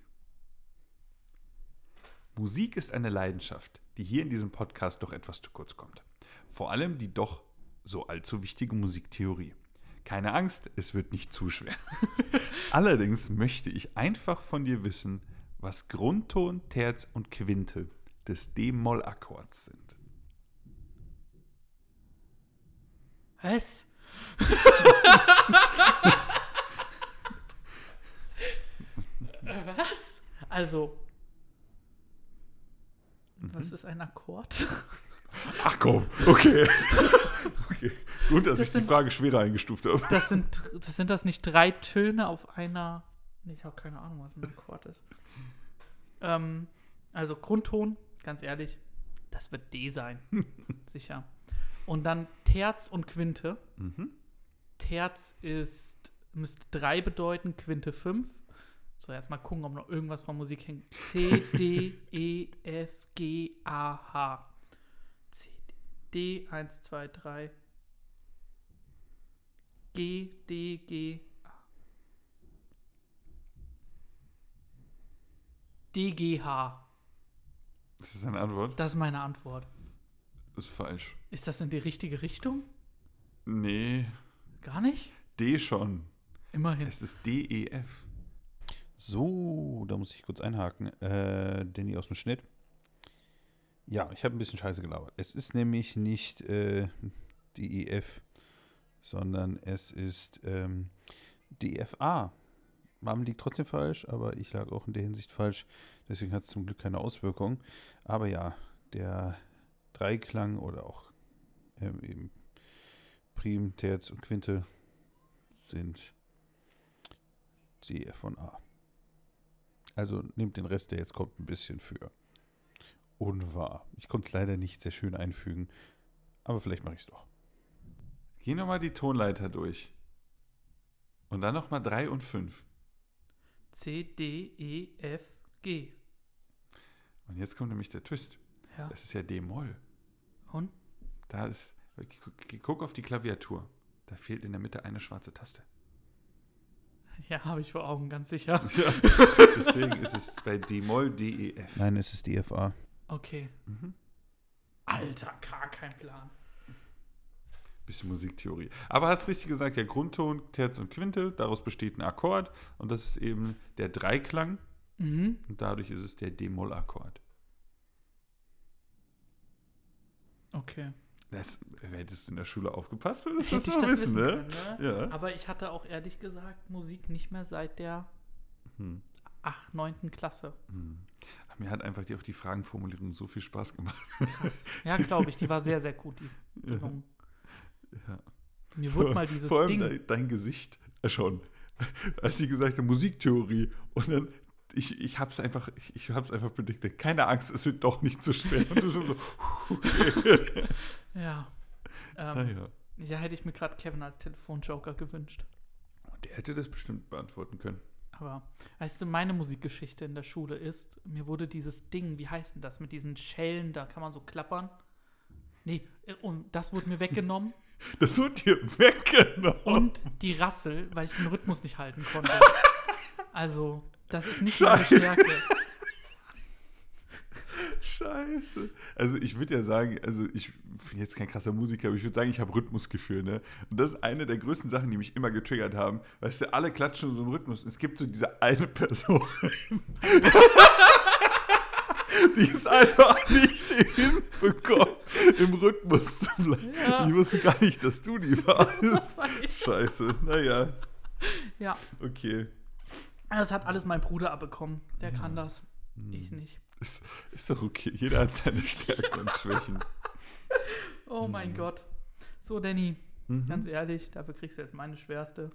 Musik ist eine Leidenschaft, die hier in diesem Podcast doch etwas zu kurz kommt. Vor allem die doch so allzu wichtige Musiktheorie. Keine Angst, es wird nicht zu schwer. Allerdings möchte ich einfach von dir wissen, was Grundton, Terz und Quinte des D-Moll-Akkords sind. Was? Was? Also, Was ist ein Akkord? Ach komm, okay. Okay. Gut, dass ich die Frage schwerer eingestuft habe. Sind das nicht 3 Töne auf einer. Nee, ich habe keine Ahnung, was ein Akkord ist. Also Grundton, ganz ehrlich, das wird D sein. Sicher. Und dann Terz und Quinte. Terz müsste 3 bedeuten, Quinte 5. So, erstmal gucken, ob noch irgendwas von Musik hängt. C, D, E, F, G, A, H. C, D, 1, 2, 3. G, D, G, A. D, G, H. Das ist eine Antwort? Das ist meine Antwort. Das ist falsch. Ist das in die richtige Richtung? Nee. Gar nicht? D schon. Immerhin. Es ist D, E, F. So, da muss ich kurz einhaken. Danny aus dem Schnitt. Ja, ich habe ein bisschen Scheiße gelabert. Es ist nämlich nicht DEF, sondern es ist DFA. Name liegt trotzdem falsch, aber ich lag auch in der Hinsicht falsch. Deswegen hat es zum Glück keine Auswirkung. Aber ja, der Dreiklang oder auch eben Prim, Terz und Quinte sind D, F und A. Also nehmt den Rest, der jetzt kommt, ein bisschen für unwahr. Ich konnte es leider nicht sehr schön einfügen, aber vielleicht mache ich es doch. Geh nochmal die Tonleiter durch. Und dann nochmal 3 und 5. C, D, E, F, G. Und jetzt kommt nämlich der Twist. Ja. Das ist ja D-Moll. Und? Da ist, guck auf die Klaviatur. Da fehlt in der Mitte eine schwarze Taste. Ja, habe ich vor Augen, ganz sicher. Ja, deswegen ist es bei D-Moll D-E-F. Nein, es ist DFA. Okay. Alter, gar kein Plan. Bisschen Musiktheorie. Aber hast richtig gesagt, ja, Grundton, Terz und Quinte, daraus besteht ein Akkord und das ist eben der Dreiklang und dadurch ist es der D-Moll-Akkord. Okay. Hättest du in der Schule aufgepasst, würdest Hätte du ich das das wissen, ne? können, ne? Ja. Aber ich hatte auch ehrlich gesagt Musik nicht mehr seit der 8., 9. Klasse. Mir hat einfach auch die Fragenformulierung so viel Spaß gemacht. Krass. Ja, glaube ich, die war sehr, sehr gut. Die gelungen. Ja. Mir wurde mal dieses Vor allem Ding. dein Gesicht schon. Als sie gesagt hat, Musiktheorie und dann ich hab's einfach prediktet. Keine Angst, es wird doch nicht so schwer. Und du schon so, okay. Ja. Naja. Ja, hätte ich mir gerade Kevin als Telefonjoker gewünscht. Der hätte das bestimmt beantworten können. Aber, weißt du, meine Musikgeschichte in der Schule ist, mir wurde dieses Ding, wie heißt denn das, mit diesen Schellen, da kann man so klappern. Nee, und das wurde mir weggenommen. Das wurde dir weggenommen. Und die Rassel, weil ich den Rhythmus nicht halten konnte. Also, das ist nicht meine Stärke. Scheiße. Also ich würde ja sagen, also ich bin jetzt kein krasser Musiker, aber ich würde sagen, ich habe Rhythmusgefühl, ne? Und das ist eine der größten Sachen, die mich immer getriggert haben. Weißt du, alle klatschen so im Rhythmus. Und es gibt so diese eine Person, die es einfach nicht hinbekommt, im Rhythmus zu bleiben. Ja. Ich wusste gar nicht, dass du die warst. Das war ich. Scheiße, naja. Ja. Okay. Das hat alles mein Bruder abbekommen. Der kann das. Ich nicht. Ist doch okay. Jeder hat seine Stärken und Schwächen. Oh mein Gott. So, Danny, ganz ehrlich, dafür kriegst du jetzt meine schwerste.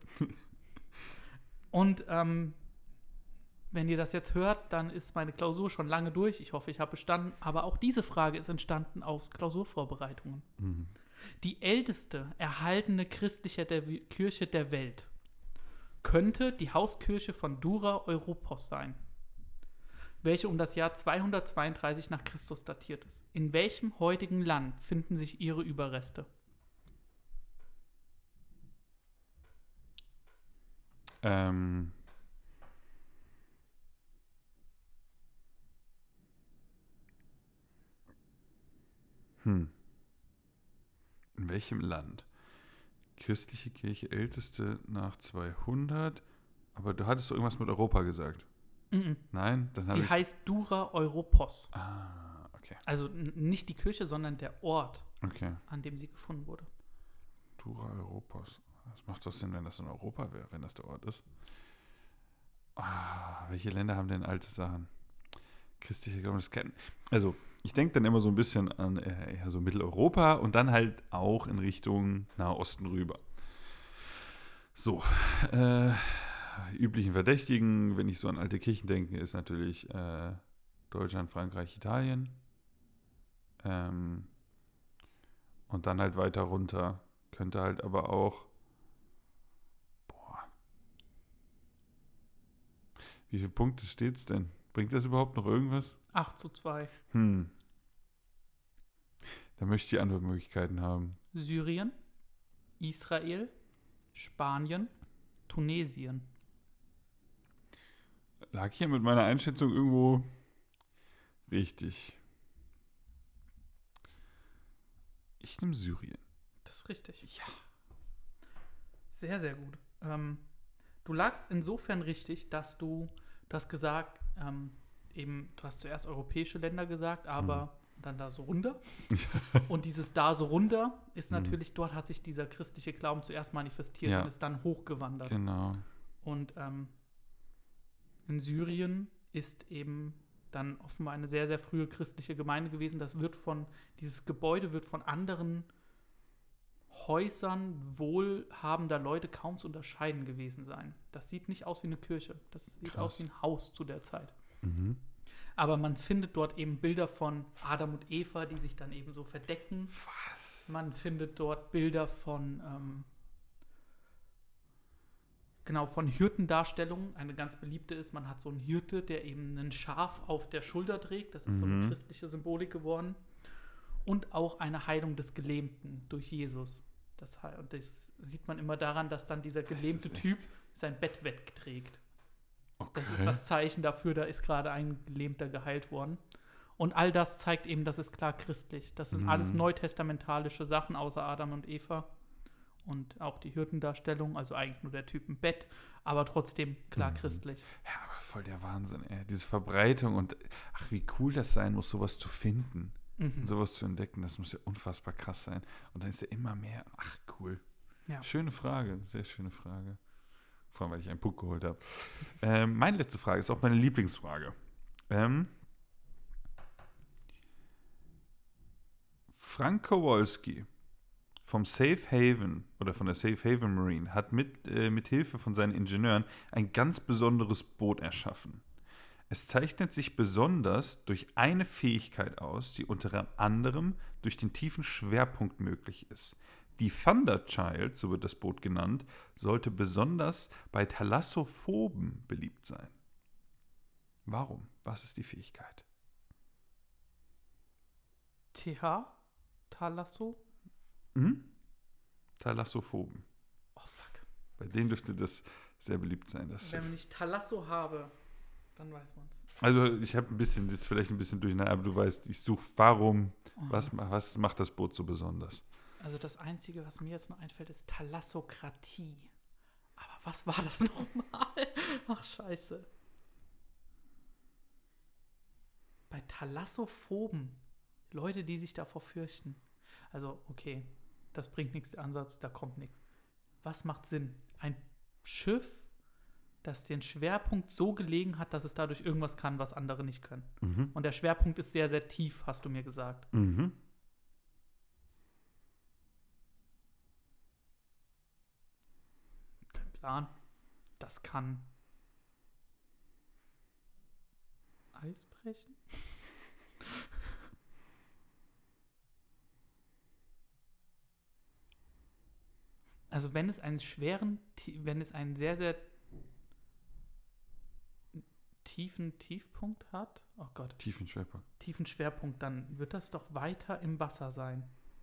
Und wenn ihr das jetzt hört, dann ist meine Klausur schon lange durch. Ich hoffe, ich habe bestanden. Aber auch diese Frage ist entstanden aus Klausurvorbereitungen. Die älteste erhaltene christliche Kirche der Welt könnte die Hauskirche von Dura Europos sein, welche um das Jahr 232 nach Christus datiert ist. In welchem heutigen Land finden sich ihre Überreste? In welchem Land? Christliche Kirche, älteste nach 200. Aber du hattest doch irgendwas mit Europa gesagt. Nein? Dann Sie heißt Dura Europos. Ah, okay. Also nicht die Kirche, sondern der Ort, Okay. an dem sie gefunden wurde. Dura Europos. Was macht das Sinn, wenn das in Europa wäre, wenn das der Ort ist? Welche Länder haben denn alte Sachen? Christliche Glauben, das kennen. Also, Ich denke dann immer so ein bisschen an eher so Mitteleuropa und dann halt auch in Richtung Nahosten rüber. So, üblichen Verdächtigen, wenn ich so an alte Kirchen denke, ist natürlich Deutschland, Frankreich, Italien. Und dann halt weiter runter. Könnte halt aber auch. Boah. Wie viele Punkte steht's denn? Bringt das überhaupt noch irgendwas? 8:2. Da möchte ich die anderen Möglichkeiten haben. Syrien, Israel, Spanien, Tunesien. Lag hier mit meiner Einschätzung irgendwo richtig. Ich nehme Syrien. Das ist richtig. Ja. Sehr, sehr gut. Du lagst insofern richtig, dass du hast gesagt, du hast zuerst europäische Länder gesagt, aber dann da so runter. Und dieses da so runter ist natürlich, dort hat sich dieser christliche Glauben zuerst manifestiert und ist dann hochgewandert. Genau. Und in Syrien ist eben dann offenbar eine sehr, sehr frühe christliche Gemeinde gewesen. Dieses Gebäude wird von anderen Häusern wohlhabender Leute kaum zu unterscheiden gewesen sein. Das sieht nicht aus wie eine Kirche. Das sieht aus wie ein Haus zu der Zeit. Mhm. Aber man findet dort eben Bilder von Adam und Eva, die sich dann eben so verdecken. Was? Man findet dort Bilder von Hirtendarstellungen. Eine ganz beliebte ist, man hat so einen Hirte, der eben ein Schaf auf der Schulter trägt. Das ist so eine christliche Symbolik geworden. Und auch eine Heilung des Gelähmten durch Jesus. Und das sieht man immer daran, dass dann dieser gelähmte Typ sein Bett wegträgt. Okay. Das ist das Zeichen dafür, da ist gerade ein Gelähmter geheilt worden. Und all das zeigt eben, das ist klar christlich. Das sind alles neutestamentalische Sachen außer Adam und Eva. Und auch die Hirtendarstellung, also eigentlich nur der Typ im Bett, aber trotzdem klar christlich. Ja, aber voll der Wahnsinn, ey. Diese Verbreitung und wie cool das sein muss, sowas zu finden. Sowas zu entdecken, das muss ja unfassbar krass sein. Und dann ist ja immer mehr. Ach, cool. Ja. Schöne Frage, sehr schöne Frage. Vor allem, weil ich einen Punkt geholt habe. Meine letzte Frage ist auch meine Lieblingsfrage. Frank Kowalski vom Safe Haven oder von der Safe Haven Marine hat mit Hilfe von seinen Ingenieuren ein ganz besonderes Boot erschaffen. Es zeichnet sich besonders durch eine Fähigkeit aus, die unter anderem durch den tiefen Schwerpunkt möglich ist. Die Thunder Child, so wird das Boot genannt, sollte besonders bei Thalassophoben beliebt sein. Warum? Was ist die Fähigkeit? Thalasso? Thalassophoben. Oh, fuck. Bei denen dürfte das sehr beliebt sein, das Wenn Schiff. ich Thalasso habe, dann weiß man's. Also ich habe das ist vielleicht ein bisschen durcheinander, aber du weißt, ich suche, warum, was macht das Boot so besonders? Also das Einzige, was mir jetzt noch einfällt, ist Thalassokratie. Aber was war das nochmal? Ach, scheiße. Bei Thalassophoben, Leute, die sich davor fürchten. Also, okay, das bringt nichts, der Ansatz, da kommt nichts. Was macht Sinn? Ein Schiff, das den Schwerpunkt so gelegen hat, dass es dadurch irgendwas kann, was andere nicht können. Und der Schwerpunkt ist sehr, sehr tief, hast du mir gesagt. Kein Plan. Das kann Eis brechen? Also wenn es einen sehr, sehr tiefen Tiefpunkt hat, oh Gott. Tiefen Schwerpunkt. Tiefen Schwerpunkt, dann wird das doch weiter im Wasser sein.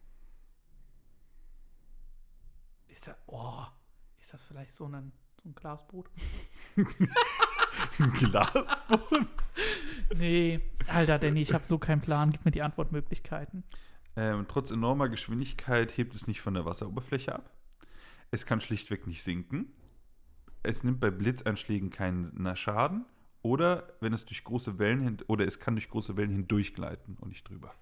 Ist das vielleicht so ein Glasboot? Ein Glasboot? Nee, Alter, Danny, ich habe so keinen Plan. Gib mir die Antwortmöglichkeiten. Trotz enormer Geschwindigkeit hebt es nicht von der Wasseroberfläche ab. Es kann schlichtweg nicht sinken. Es nimmt bei Blitzeinschlägen keinen Schaden. Oder wenn es durch große Wellen es kann durch große Wellen hindurchgleiten und nicht drüber.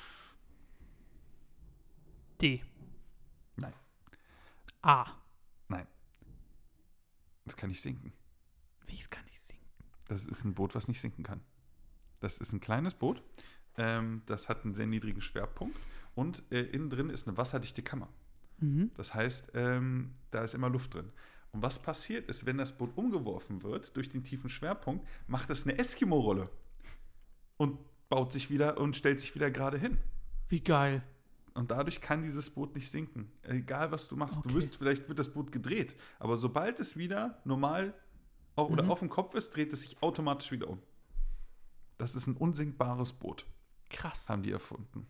D. Nein. A. Nein. Es kann nicht sinken. Wie, es kann nicht sinken? Das ist ein Boot, was nicht sinken kann. Das ist ein kleines Boot. Das hat einen sehr niedrigen Schwerpunkt. Und innen drin ist eine wasserdichte Kammer. Das heißt, da ist immer Luft drin. Und was passiert ist, wenn das Boot umgeworfen wird durch den tiefen Schwerpunkt, macht es eine Eskimo-Rolle und baut sich wieder und stellt sich wieder gerade hin. Wie geil. Und dadurch kann dieses Boot nicht sinken. Egal, was du machst. Okay. Vielleicht wird das Boot gedreht. Aber sobald es wieder normal oder auf dem Kopf ist, dreht es sich automatisch wieder um. Das ist ein unsinkbares Boot. Krass. Haben die erfunden.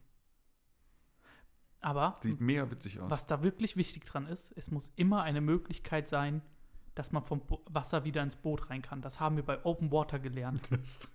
Aber Sieht mega witzig aus. was da wirklich wichtig dran ist, es muss immer eine Möglichkeit sein, dass man vom Wasser wieder ins Boot rein kann. Das haben wir bei Open Water gelernt.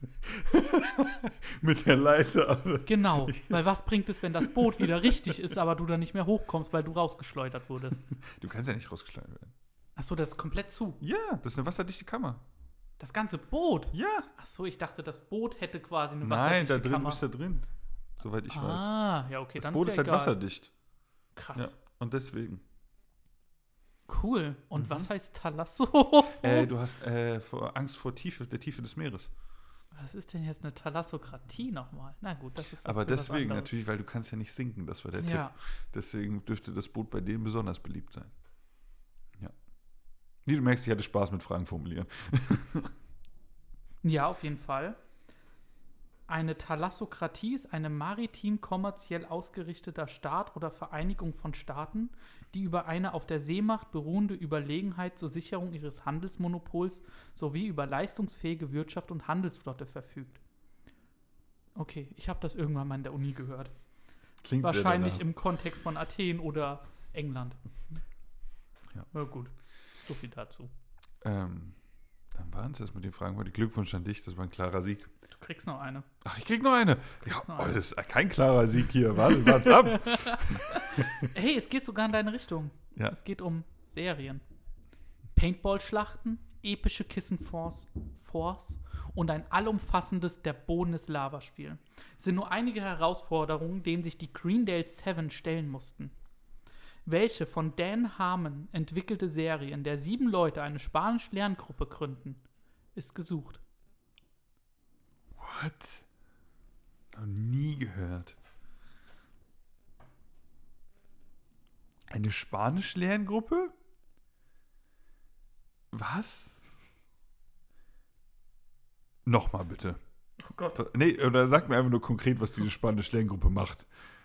Mit der Leiter. Genau, weil was bringt es, wenn das Boot wieder richtig ist, aber du dann nicht mehr hochkommst, weil du rausgeschleudert wurdest? Du kannst ja nicht rausgeschlagen werden. Achso, das ist komplett zu. Ja, das ist eine wasserdichte Kammer. Das ganze Boot? Ja. Achso, ich dachte, das Boot hätte quasi eine Nein, wasserdichte da drin Kammer. bist du drin. Soweit ich weiß. Ah, ja, okay, Das dann Boot ist ist ja halt egal. wasserdicht. Krass. Ja, und deswegen. Cool. Und was heißt Thalasso? Du hast Angst vor der Tiefe des Meeres. Was ist denn jetzt eine Thalassokratie nochmal? Na gut, das ist was Aber für was deswegen anderes. natürlich, weil du kannst ja nicht sinken, das war der Ja. Tipp. Deswegen dürfte das Boot bei denen besonders beliebt sein. Ja. Wie du merkst, ich hatte Spaß mit Fragen formulieren. Ja, auf jeden Fall. Eine Thalassokratie ist eine maritim-kommerziell ausgerichteter Staat oder Vereinigung von Staaten, die über eine auf der Seemacht beruhende Überlegenheit zur Sicherung ihres Handelsmonopols sowie über leistungsfähige Wirtschaft und Handelsflotte verfügt. Okay, ich habe das irgendwann mal in der Uni gehört. Klingt Wahrscheinlich sehr im Kontext von Athen oder England. Ja. Na gut, so viel dazu. Dann waren es das mit den Fragen. Heute Glückwunsch an dich, das war ein klarer Sieg. Du kriegst noch eine. Ach, ich krieg noch eine. Ja, kriegst noch eine. das ist kein klarer Sieg hier. Wart's ab. Hey, es geht sogar in deine Richtung. Ja. Es geht um Serien. Paintball-Schlachten, epische Kissen-Force und ein allumfassendes Der Boden ist Lava-Spiel sind nur einige Herausforderungen, denen sich die Greendale 7 stellen mussten. Welche von Dan Harmon entwickelte Serie, in der 7 Leute eine Spanisch-Lerngruppe gründen, ist gesucht? What? Noch nie gehört. Eine Spanisch-Lerngruppe? Was? Nochmal bitte. Oh Gott. Nee, oder sag mir einfach nur konkret, was diese Spanisch-Lerngruppe macht.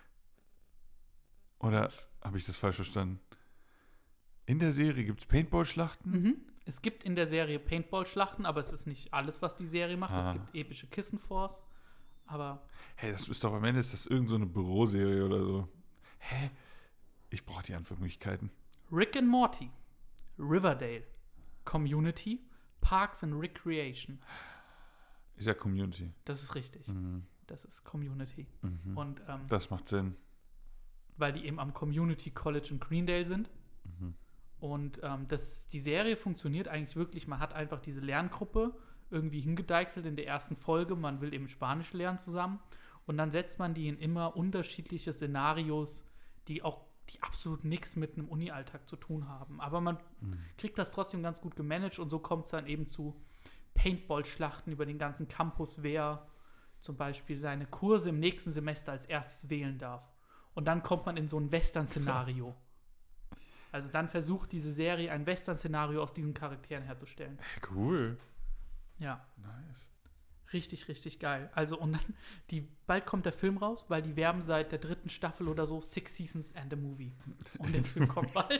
Oder habe ich das falsch verstanden? In der Serie gibt es Paintball-Schlachten? Mhm. Es gibt in der Serie Paintball-Schlachten, aber es ist nicht alles, was die Serie macht. Ah. Es gibt epische Kissen-Force, aber Hey, das ist doch am Ende ist das irgend so eine Büroserie oder so. Hä? Ich brauche die Antwortmöglichkeiten. Rick and Morty, Riverdale, Community, Parks and Recreation. Ist ja Community. Das ist richtig. Mhm. Das ist Community. Mhm. Und Das macht Sinn. weil die eben am Community College in Greendale sind. Mhm. Und die Serie funktioniert eigentlich wirklich. Man hat einfach diese Lerngruppe irgendwie hingedeichselt in der ersten Folge. Man will eben Spanisch lernen zusammen. Und dann setzt man die in immer unterschiedliche Szenarios, die absolut nichts mit einem Uni-Alltag zu tun haben. Aber man kriegt das trotzdem ganz gut gemanagt. Und so kommt es dann eben zu Paintball-Schlachten über den ganzen Campus, wer zum Beispiel seine Kurse im nächsten Semester als erstes wählen darf. Und dann kommt man in so ein Western-Szenario. Also dann versucht diese Serie ein Western-Szenario aus diesen Charakteren herzustellen. Cool. Ja, Nice. richtig, richtig geil. Also und dann, bald kommt der Film raus, weil die werben seit der 3. Staffel oder so 6 Seasons and a Movie. Und der Film kommt bald.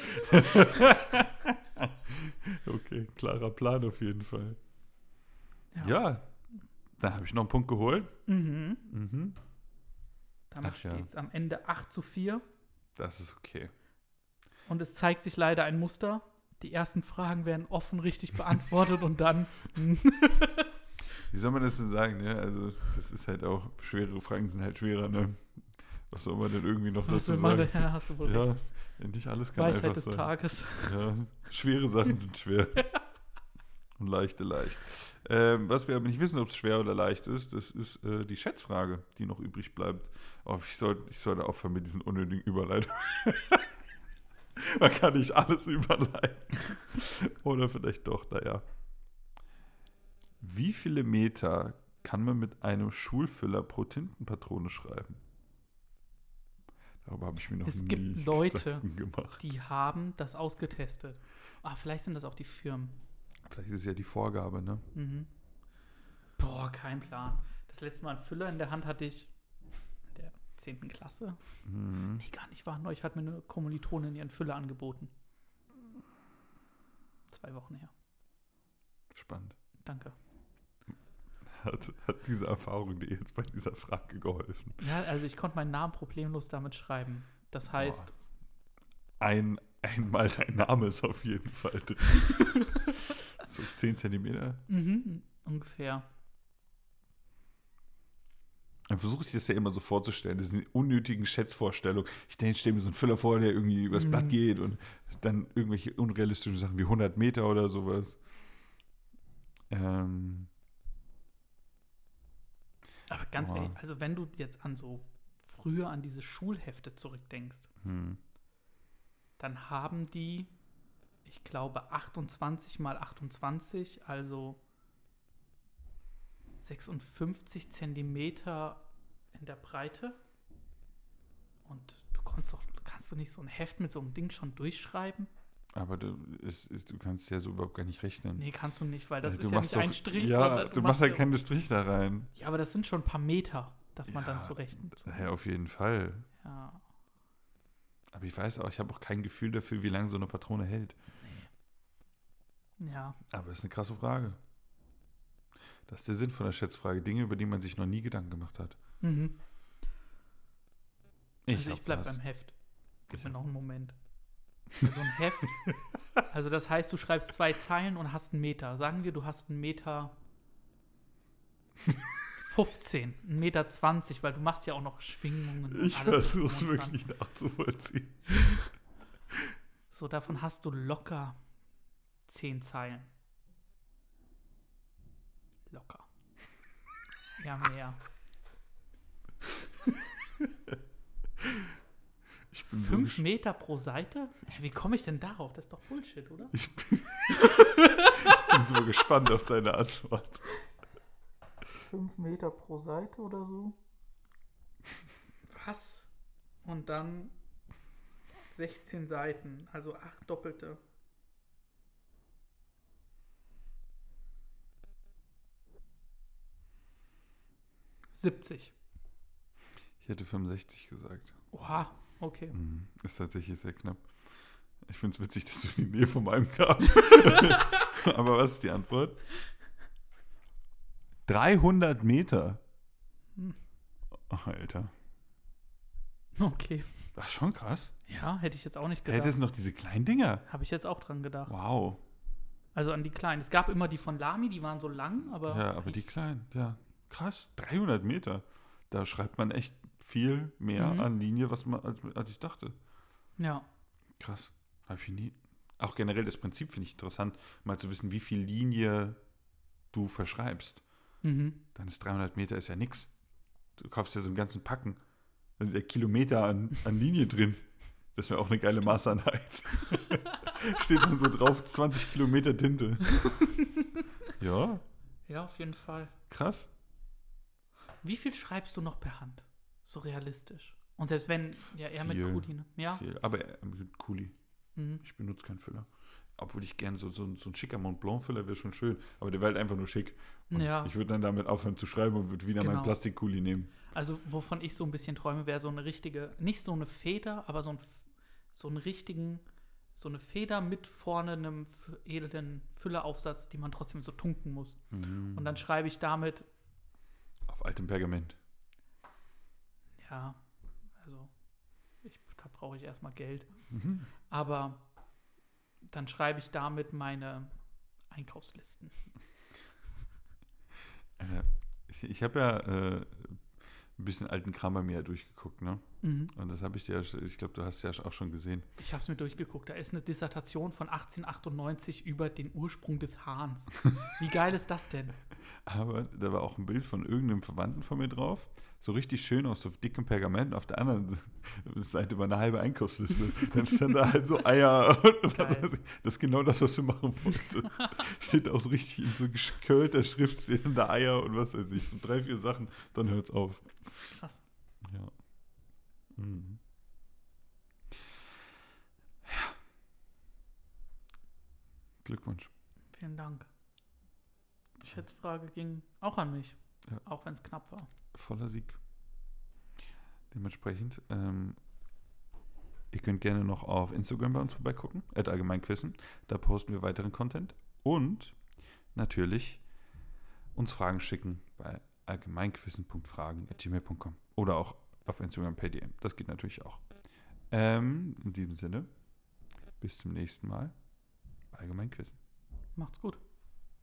Okay, klarer Plan auf jeden Fall. Ja, da habe ich noch einen Punkt geholt. Mhm. Mhm. Damit Ach ja. steht es am Ende 8:4. Das ist okay. Und es zeigt sich leider ein Muster. Die ersten Fragen werden offen richtig beantwortet und dann Wie soll man das denn sagen, ne? Also, das ist halt auch, schwere Fragen sind halt schwerer, ne? Was soll man denn irgendwie noch dazu sagen? Ja, hast du wohl Ja, recht. nicht alles kann Weisheit einfach des sein. Tages. Ja, schwere Sachen sind schwer. Und leichte leicht. Was wir aber nicht wissen, ob es schwer oder leicht ist, das ist die Schätzfrage, die noch übrig bleibt. Oh, ich sollte aufhören mit diesen unnötigen Überleitungen. Man kann nicht alles überleiten. Oder vielleicht doch, naja. Wie viele Meter kann man mit einem Schulfüller pro Tintenpatrone schreiben? Darüber habe ich mir noch nie Es gibt Leute, Gedanken gemacht. die haben das ausgetestet. Vielleicht sind das auch die Firmen. Vielleicht ist es ja die Vorgabe, ne? Mhm. Boah, kein Plan. Das letzte Mal einen Füller in der Hand hatte ich in der 10. Klasse. Mhm. Nee, gar nicht wahr. Neulich hat mir eine Kommilitonin ihren Füller angeboten. 2 Wochen her. Spannend. Danke. Hat diese Erfahrung dir jetzt bei dieser Frage geholfen? Ja, also ich konnte meinen Namen problemlos damit schreiben. Das heißt, Einmal dein Name ist auf jeden Fall drin. So 10 Zentimeter. Ungefähr. Dann versuche ich das ja immer so vorzustellen. Das sind unnötigen Schätzvorstellungen. Ich stelle mir so einen Füller vor, der irgendwie übers Blatt geht und dann irgendwelche unrealistischen Sachen wie 100 Meter oder sowas. Aber ganz ehrlich, also wenn du jetzt früher an diese Schulhefte zurückdenkst, dann haben die, ich glaube, 28 mal 28, also 56 Zentimeter in der Breite. Und du kannst du nicht so ein Heft mit so einem Ding schon durchschreiben? Aber du kannst ja so überhaupt gar nicht rechnen. Nee, kannst du nicht, weil das du ist ja machst nicht ein Strich. Ja, sondern du machst halt keine Strich da rein. Ja, aber das sind schon ein paar Meter, dass man dann zurechnet. Ja, auf jeden Fall. Ja. Aber ich weiß auch, ich habe auch kein Gefühl dafür, wie lange so eine Patrone hält. Ja. Aber ist eine krasse Frage. Das ist der Sinn von der Schätzfrage. Dinge, über die man sich noch nie Gedanken gemacht hat. Mhm. Ich bleib beim Heft. Gib mir noch einen Moment. So ein Heft. Also das heißt, du schreibst 2 Zeilen und hast 1 Meter. Sagen wir, du hast 1,15 Meter, 1,20 Meter, weil du machst ja auch noch Schwingungen. Und ich versuche es wirklich nachzuvollziehen. So, davon hast du locker 10 Zeilen. Locker. Ja, mehr. Ich bin 5 Meter pro Seite? Wie komme ich denn darauf? Das ist doch Bullshit, oder? Ich bin so gespannt auf deine Antwort. 5 Meter pro Seite oder so? Was? Und dann 16 Seiten, also 8 Doppelte. $70. Ich hätte 65 gesagt. Oha, okay. Ist tatsächlich sehr knapp. Ich finde es witzig, dass du in die Nähe von meinem kamst. Aber was ist die Antwort? 300 Meter. Ach, Alter. Okay. Das ist schon krass. Ja, hätte ich jetzt auch nicht gedacht. Hätte es noch diese kleinen Dinger? Habe ich jetzt auch dran gedacht. Wow. Also an die kleinen. Es gab immer die von Lamy, die waren so lang, aber... Ja, aber die kleinen, ja. Krass, 300 Meter. Da schreibt man echt viel mehr an Linie, was man als ich dachte. Ja. Krass. Habe ich nie. Auch generell das Prinzip finde ich interessant, mal zu wissen, wie viel Linie du verschreibst. Dann ist 300 Meter ist ja nix. Du kaufst ja so einen ganzen Packen. Da sind ja Kilometer an Linie drin. Das wäre auch eine geile Maßeinheit. Steht dann so drauf, 20 Kilometer Tinte. Ja. Ja, auf jeden Fall. Krass. Wie viel schreibst du noch per Hand? So realistisch. Und selbst wenn, ja, eher Viel. mit Kuli, ne? Ja. Viel. Aber mit Kuli. Ich benutze keinen Füller. Obwohl ich gerne so ein schicker Mont Blanc-Füller wäre schon schön. Aber der wäre halt einfach nur schick. Und Ja. ich würde dann damit aufhören zu schreiben und würde wieder meinen Plastikkuli nehmen. Also, wovon ich so ein bisschen träume, wäre so eine richtige, nicht so eine Feder, aber so eine Feder mit vorne einem edlen Fülleraufsatz, die man trotzdem so tunken muss. Und dann schreibe ich damit, Auf altem Pergament. ja, also da brauche ich erstmal Geld. Aber dann schreibe ich damit meine Einkaufslisten. Ich habe ja ein bisschen alten Kram bei mir durchgeguckt, ne? Und das habe ich dir, ich glaube, du hast es ja auch schon gesehen. Ich habe es mir durchgeguckt. Da ist eine Dissertation von 1898 über den Ursprung des Hahns. Wie geil ist das denn? Aber da war auch ein Bild von irgendeinem Verwandten von mir drauf. So richtig schön aus so dickem Pergament. Auf der anderen Seite war eine halbe Einkaufsliste. Dann stand da halt so Eier und was weiß ich. Das ist genau das, was wir machen wollten. Steht auch so richtig in so gekörlter Schrift, steht dann da Eier und was weiß ich. So 3, 4 Sachen, dann hört's auf. Krass. Ja. Mhm. Glückwunsch. Vielen Dank. Die Schätzfrage ging auch an mich, Ja. auch wenn es knapp war. Voller Sieg. Dementsprechend, ihr könnt gerne noch auf Instagram bei uns vorbeigucken, @allgemeinquissen. Da posten wir weiteren Content. Und natürlich uns Fragen schicken bei allgemeinquissen.fragen@gmail.com oder auch auf Instagram per DM. Das geht natürlich auch. In diesem Sinne, bis zum nächsten Mal bei Allgemeinquissen. Macht's gut.